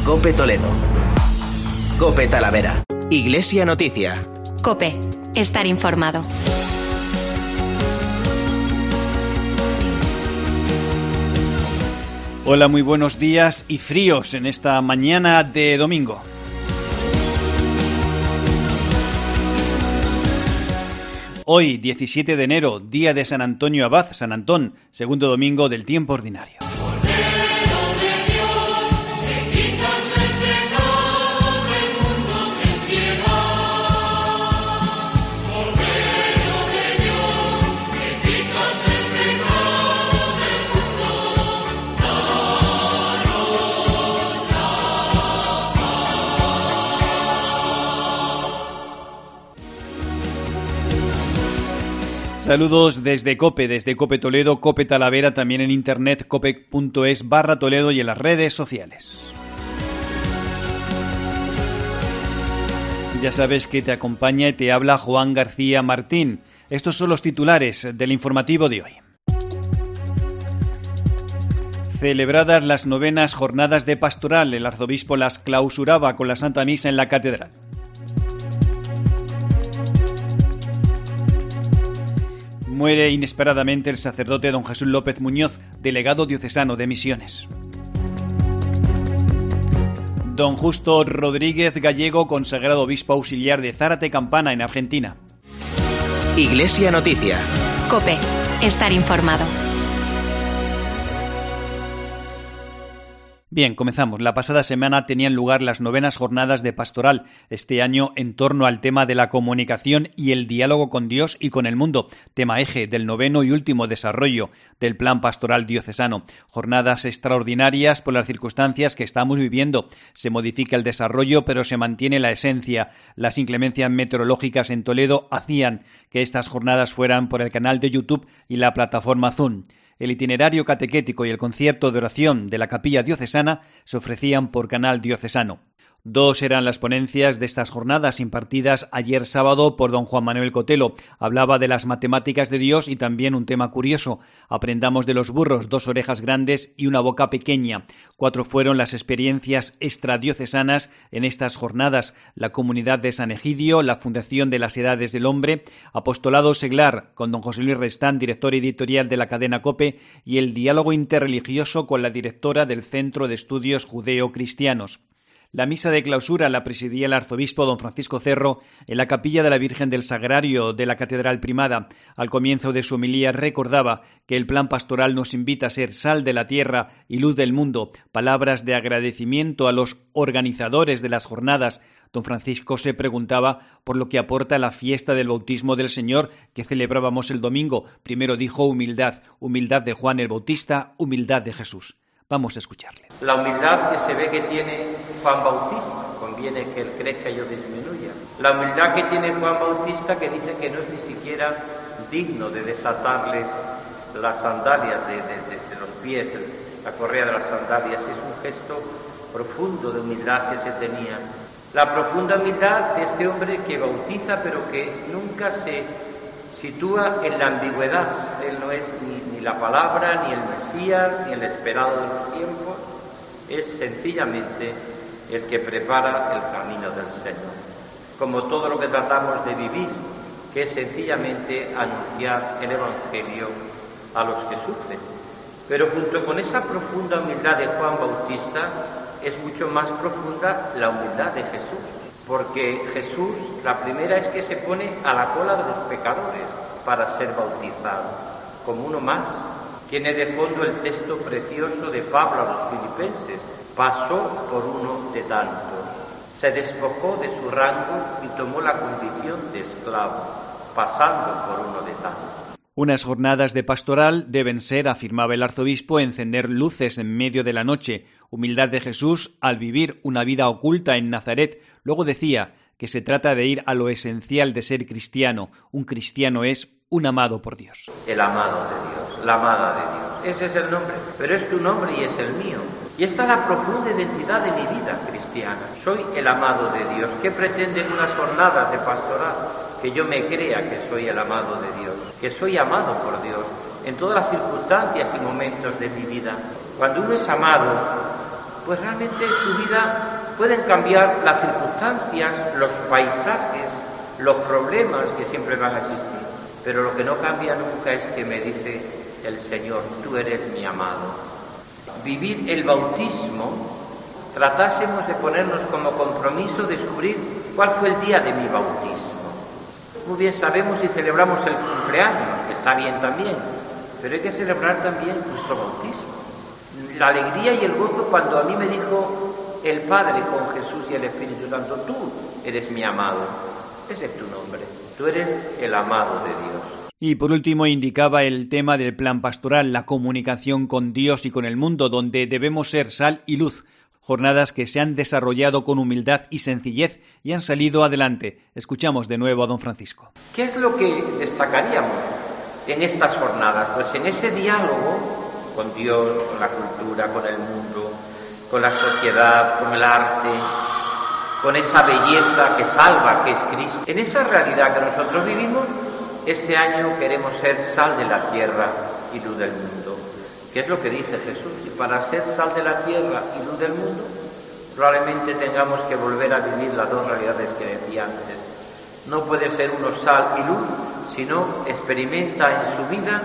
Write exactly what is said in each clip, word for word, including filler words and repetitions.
COPE Toledo. COPE Talavera. Iglesia Noticia. COPE. Estar informado. Hola, muy buenos días y fríos en esta mañana de domingo. Hoy, diecisiete de enero, día de San Antonio Abad, San Antón, segundo domingo del tiempo ordinario. Saludos desde COPE, desde COPE Toledo, COPE Talavera, también en internet, cope.es barra Toledo y en las redes sociales. Ya sabes que te acompaña y te habla Juan García Martín. Estos son los titulares del informativo de hoy. Celebradas las novenas jornadas de pastoral, el arzobispo las clausuraba con la Santa Misa en la catedral. Muere inesperadamente el sacerdote don Jesús López Muñoz, delegado diocesano de Misiones. Don Justo Rodríguez Gallego, consagrado obispo auxiliar de Zárate Campana, en Argentina. Iglesia Noticia. COPE. Estar informado. Bien, comenzamos. La pasada semana tenían lugar las novenas jornadas de pastoral, este año en torno al tema de la comunicación y el diálogo con Dios y con el mundo, tema eje del noveno y último desarrollo del Plan Pastoral Diocesano. Jornadas extraordinarias por las circunstancias que estamos viviendo. Se modifica el desarrollo, pero se mantiene la esencia. Las inclemencias meteorológicas en Toledo hacían que estas jornadas fueran por el canal de YouTube y la plataforma Zoom. El itinerario catequético y el concierto de oración de la Capilla Diocesana se ofrecían por canal diocesano. Dos eran las ponencias de estas jornadas impartidas ayer sábado por don Juan Manuel Cotelo. Hablaba de las matemáticas de Dios y también un tema curioso. Aprendamos de los burros, dos orejas grandes y una boca pequeña. Cuatro fueron las experiencias extradiocesanas en estas jornadas. La comunidad de San Egidio, la Fundación de las Edades del Hombre, Apostolado Seglar con don José Luis Restán, director editorial de la cadena COPE, y el diálogo interreligioso con la directora del Centro de Estudios Judeo-Cristianos. La misa de clausura la presidía el arzobispo don Francisco Cerro en la capilla de la Virgen del Sagrario de la Catedral Primada. Al comienzo de su homilía recordaba que el plan pastoral nos invita a ser sal de la tierra y luz del mundo. Palabras de agradecimiento a los organizadores de las jornadas. Don Francisco se preguntaba por lo que aporta la fiesta del bautismo del Señor que celebrábamos el domingo. Primero dijo humildad, humildad de Juan el Bautista, humildad de Jesús. Vamos a escucharle. La humildad que se ve que tiene Juan Bautista, conviene que él crezca y yo disminuya. La humildad que tiene Juan Bautista, que dice que no es ni siquiera digno de desatarles las sandalias de, de, de, de los pies, la correa de las sandalias. Es un gesto profundo de humildad que se tenía. La profunda humildad de este hombre que bautiza, pero que nunca se sitúa en la ambigüedad. Él no es ni, ni la palabra, ni el Mesías, ni el esperado de los tiempos. Es sencillamente el que prepara el camino del Señor. Como todo lo que tratamos de vivir, que es sencillamente anunciar el Evangelio a los que sufren. Pero junto con esa profunda humildad de Juan Bautista, es mucho más profunda la humildad de Jesús. Porque Jesús, la primera es que se pone a la cola de los pecadores para ser bautizado, como uno más. Tiene de fondo el texto precioso de Pablo a los filipenses: pasó por uno de tantos, se despojó de su rango y tomó la condición de esclavo, pasando por uno de tantos. Unas jornadas de pastoral deben ser, afirmaba el arzobispo, encender luces en medio de la noche, humildad de Jesús al vivir una vida oculta en Nazaret. Luego decía que se trata de ir a lo esencial de ser cristiano. Un cristiano es un amado por Dios. El amado de Dios, la amada de Dios. Ese es el nombre, pero es tu nombre y es el mío. Y esta es la profunda identidad de mi vida cristiana. Soy el amado de Dios. ¿Qué pretenden unas jornadas de pastoral? Que yo me crea que soy el amado de Dios, que soy amado por Dios en todas las circunstancias y momentos de mi vida. Cuando uno es amado, pues realmente en su vida pueden cambiar las circunstancias, los paisajes, los problemas que siempre van a existir. Pero lo que no cambia nunca es que me dice el Señor, tú eres mi amado. Vivir el bautismo, tratásemos de ponernos como compromiso descubrir cuál fue el día de mi bautismo. Muy bien, sabemos y celebramos el cumpleaños, que está bien también, pero hay que celebrar también nuestro bautismo. La alegría y el gozo cuando a mí me dijo el Padre con Jesús y el Espíritu Santo, tú eres mi amado, ese es tu nombre, tú eres el amado de Dios. Y por último indicaba el tema del plan pastoral, la comunicación con Dios y con el mundo, donde debemos ser sal y luz. Jornadas que se han desarrollado con humildad y sencillez y han salido adelante. Escuchamos de nuevo a don Francisco. ¿Qué es lo que destacaríamos en estas jornadas? Pues en ese diálogo con Dios, con la cultura, con el mundo, con la sociedad, con el arte, con esa belleza que salva, que es Cristo. En esa realidad que nosotros vivimos, este año queremos ser sal de la tierra y luz del mundo. ¿Qué es lo que dice Jesús? Y para ser sal de la tierra y luz del mundo, probablemente tengamos que volver a vivir las dos realidades que decía antes. No puede ser uno sal y luz, sino experimenta en su vida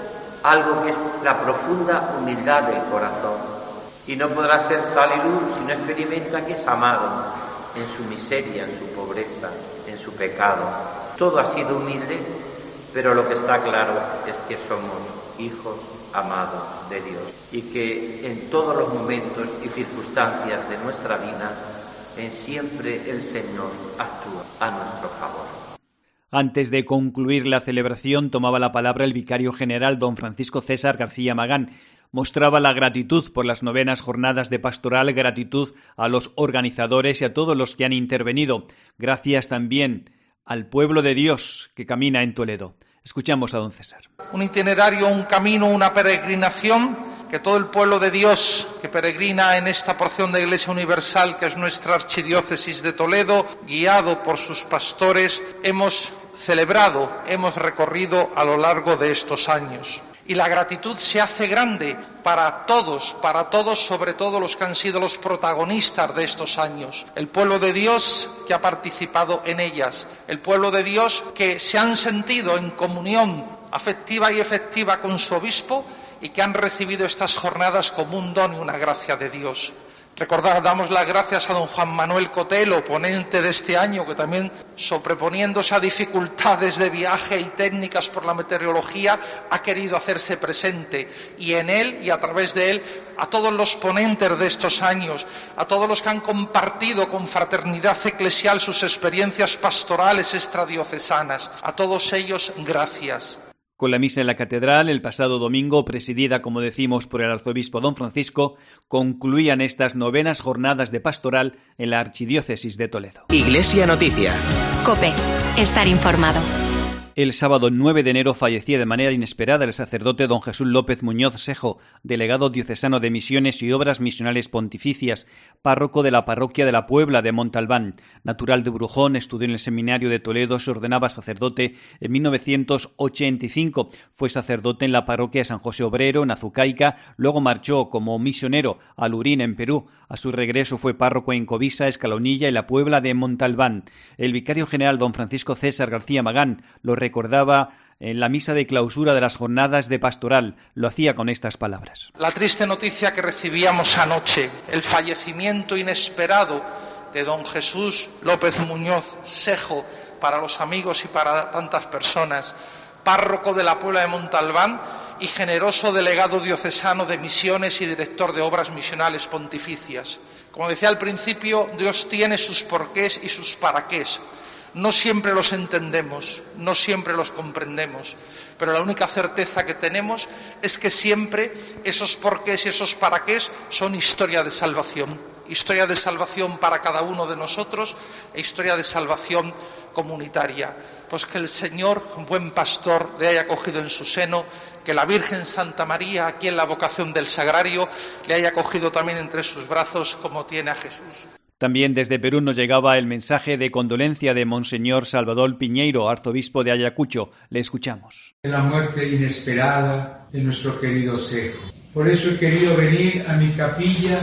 algo que es la profunda humildad del corazón. Y no podrá ser sal y luz si no experimenta que es amado en su miseria, en su pobreza, en su pecado. Todo ha sido humilde, pero lo que está claro es que somos hijos amados de Dios y que en todos los momentos y circunstancias de nuestra vida, en siempre el Señor actúa a nuestro favor. Antes de concluir la celebración, tomaba la palabra el vicario general don Francisco César García Magán. Mostraba la gratitud por las novenas jornadas de pastoral, gratitud a los organizadores y a todos los que han intervenido. Gracias también al pueblo de Dios que camina en Toledo. Escuchamos a don César. Un itinerario, un camino, una peregrinación que todo el pueblo de Dios que peregrina en esta porción de Iglesia Universal, que es nuestra archidiócesis de Toledo, guiado por sus pastores, hemos celebrado, hemos recorrido a lo largo de estos años. Y la gratitud se hace grande para todos, para todos, sobre todo los que han sido los protagonistas de estos años. El pueblo de Dios que ha participado en ellas, el pueblo de Dios que se han sentido en comunión afectiva y efectiva con su obispo y que han recibido estas jornadas como un don y una gracia de Dios. Recordad, damos las gracias a don Juan Manuel Cotelo, ponente de este año, que también, sobreponiéndose a dificultades de viaje y técnicas por la meteorología, ha querido hacerse presente. Y en él y a través de él, a todos los ponentes de estos años, a todos los que han compartido con fraternidad eclesial sus experiencias pastorales extradiocesanas, a todos ellos, gracias. Con la misa en la catedral, el pasado domingo, presidida, como decimos, por el arzobispo don Francisco, concluían estas novenas jornadas de pastoral en la archidiócesis de Toledo. Iglesia Noticia. COPE. Estar informado. El sábado nueve de enero fallecía de manera inesperada el sacerdote don Jesús López Muñoz Sejo, delegado diocesano de Misiones y Obras Misionales Pontificias, párroco de la parroquia de la Puebla de Montalbán. Natural de Brujón, estudió en el seminario de Toledo, se ordenaba sacerdote en mil novecientos ochenta y cinco. Fue sacerdote en la parroquia de San José Obrero, en Azucaica, luego marchó como misionero a Lurín, en Perú. A su regreso fue párroco en Covisa, Escalonilla y la Puebla de Montalbán. El vicario general don Francisco César García Magán lo recordaba en la misa de clausura de las jornadas de pastoral. Lo hacía con estas palabras. La triste noticia que recibíamos anoche, el fallecimiento inesperado de don Jesús López Muñoz Sejo, para los amigos y para tantas personas, párroco de la Puebla de Montalbán y generoso delegado diocesano de Misiones y director de Obras Misionales Pontificias. Como decía al principio, Dios tiene sus porqués y sus paraqués. No siempre los entendemos, no siempre los comprendemos, pero la única certeza que tenemos es que siempre esos porqués y esos paraqués son historia de salvación, historia de salvación para cada uno de nosotros e historia de salvación comunitaria. Pues que el Señor, buen pastor, le haya cogido en su seno, que la Virgen Santa María, aquí en la vocación del Sagrario, le haya cogido también entre sus brazos como tiene a Jesús. También desde Perú nos llegaba el mensaje de condolencia de Monseñor Salvador Piñeiro, arzobispo de Ayacucho. Le escuchamos. La muerte inesperada de nuestro querido Sejo. Por eso he querido venir a mi capilla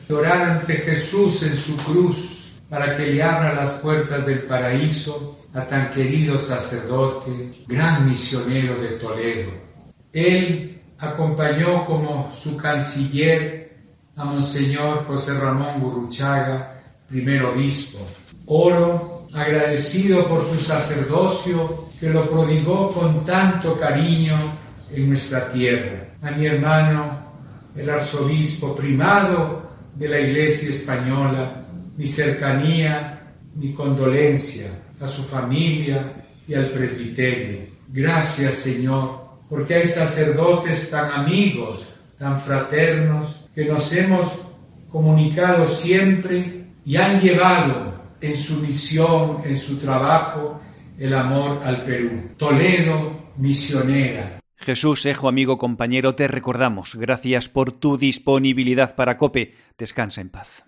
Orar ante Jesús en su cruz para que le abra las puertas del paraíso a tan querido sacerdote, gran misionero de Toledo. Él acompañó como su canciller a Monseñor José Ramón Gurruchaga, primer obispo. Oro agradecido por su sacerdocio que lo prodigó con tanto cariño en nuestra tierra. A mi hermano, el arzobispo primado de la Iglesia española, mi cercanía, mi condolencia a su familia y al presbiterio. Gracias, Señor, porque hay sacerdotes tan amigos, tan fraternos, que nos hemos comunicado siempre y han llevado en su misión, en su trabajo, el amor al Perú. Toledo, misionera. Jesús, hijo, amigo, compañero, te recordamos. Gracias por tu disponibilidad para COPE. Descansa en paz.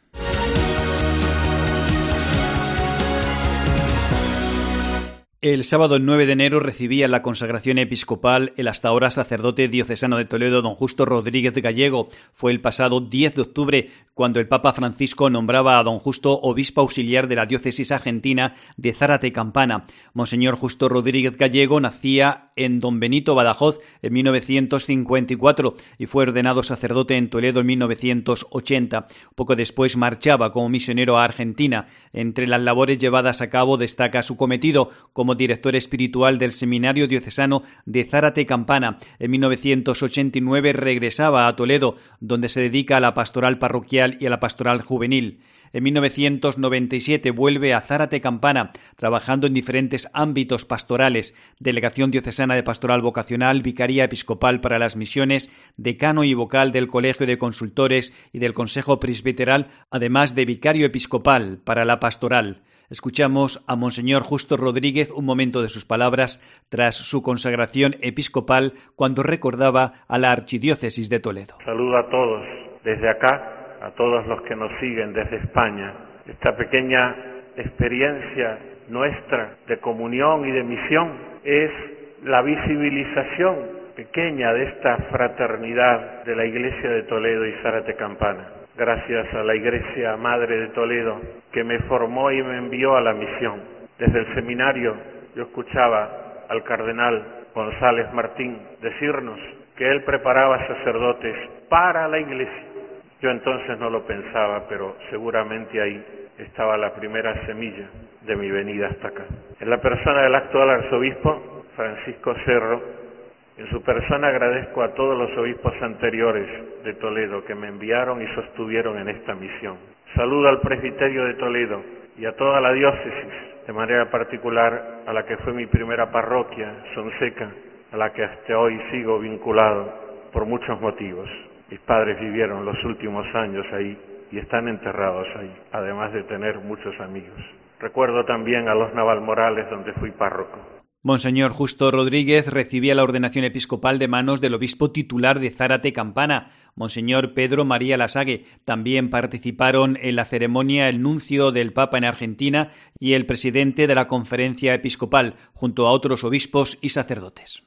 El sábado nueve de enero recibía la consagración episcopal el hasta ahora sacerdote diocesano de Toledo, don Justo Rodríguez Gallego. Fue el pasado diez de octubre cuando el Papa Francisco nombraba a don Justo obispo auxiliar de la diócesis argentina de Zárate Campana. Monseñor Justo Rodríguez Gallego nacía en Don Benito, Badajoz, en mil novecientos cincuenta y cuatro y fue ordenado sacerdote en Toledo en mil novecientos ochenta. Poco después marchaba como misionero a Argentina. Entre las labores llevadas a cabo destaca su cometido como director espiritual del Seminario Diocesano de Zárate Campana. En mil novecientos ochenta y nueve regresaba a Toledo, donde se dedica a la pastoral parroquial y a la pastoral juvenil. En mil novecientos noventa y siete vuelve a Zárate Campana, trabajando en diferentes ámbitos pastorales: Delegación Diocesana de Pastoral Vocacional, Vicaría Episcopal para las Misiones, decano y vocal del Colegio de Consultores y del Consejo Presbiteral, además de vicario episcopal para la pastoral. Escuchamos a Monseñor Justo Rodríguez un momento de sus palabras tras su consagración episcopal cuando recordaba a la Archidiócesis de Toledo. Saludo a todos desde acá, a todos los que nos siguen desde España. Esta pequeña experiencia nuestra de comunión y de misión es la visibilización pequeña de esta fraternidad de la Iglesia de Toledo y Zárate Campana. Gracias a la Iglesia Madre de Toledo, que me formó y me envió a la misión. Desde el seminario yo escuchaba al cardenal González Martín decirnos que él preparaba sacerdotes para la Iglesia. Yo entonces no lo pensaba, pero seguramente ahí estaba la primera semilla de mi venida hasta acá. En la persona del actual arzobispo, Francisco Cerro, en su persona agradezco a todos los obispos anteriores de Toledo que me enviaron y sostuvieron en esta misión. Saludo al presbiterio de Toledo y a toda la diócesis, de manera particular a la que fue mi primera parroquia, Sonseca, a la que hasta hoy sigo vinculado por muchos motivos. Mis padres vivieron los últimos años ahí y están enterrados ahí, además de tener muchos amigos. Recuerdo también a los Navalmorales, donde fui párroco. Monseñor Justo Rodríguez recibía la ordenación episcopal de manos del obispo titular de Zárate Campana, Monseñor Pedro María Lasague. También participaron en la ceremonia el nuncio del Papa en Argentina y el presidente de la Conferencia Episcopal, junto a otros obispos y sacerdotes.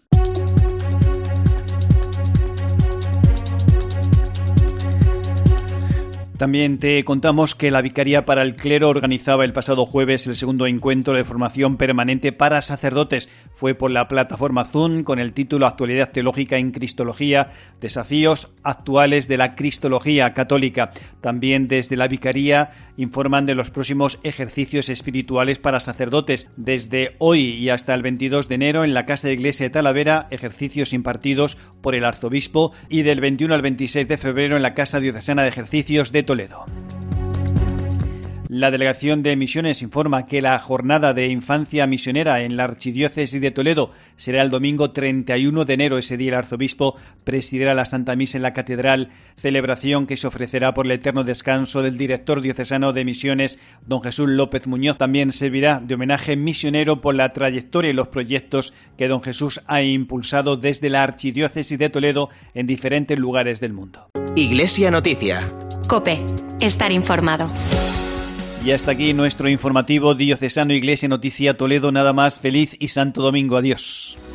También te contamos que la Vicaría para el Clero organizaba el pasado jueves el segundo encuentro de formación permanente para sacerdotes. Fue por la plataforma Zoom con el título Actualidad Teológica en Cristología, desafíos actuales de la Cristología católica. También desde la Vicaría informan de los próximos ejercicios espirituales para sacerdotes. Desde hoy y hasta el veintidós de enero en la Casa de Iglesia de Talavera, ejercicios impartidos por el arzobispo, y del veintiuno al veintiséis de febrero en la Casa Diocesana de Ejercicios de Toledo. La Delegación de Misiones informa que la jornada de infancia misionera en la Archidiócesis de Toledo será el domingo treinta y uno de enero. Ese día el arzobispo presidirá la Santa Misa en la Catedral, celebración que se ofrecerá por el eterno descanso del director diocesano de Misiones, don Jesús López Muñoz. También servirá de homenaje misionero por la trayectoria y los proyectos que don Jesús ha impulsado desde la Archidiócesis de Toledo en diferentes lugares del mundo. Iglesia Noticia. COPE. Estar informado. Y hasta aquí nuestro informativo diocesano Iglesia Noticia Toledo. Nada más, feliz y santo domingo. Adiós.